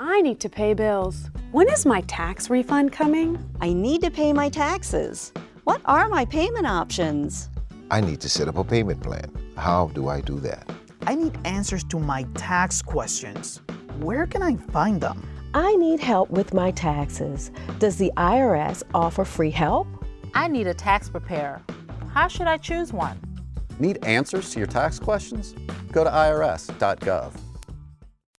I need to pay bills. When is my tax refund coming? I need to pay my taxes. What are my payment options? I need to set up a payment plan. How do I do that? I need answers to my tax questions. Where can I find them? I need help with my taxes. Does the IRS offer free help? I need a tax preparer. How should I choose one? Need answers to your tax questions? Go to irs.gov.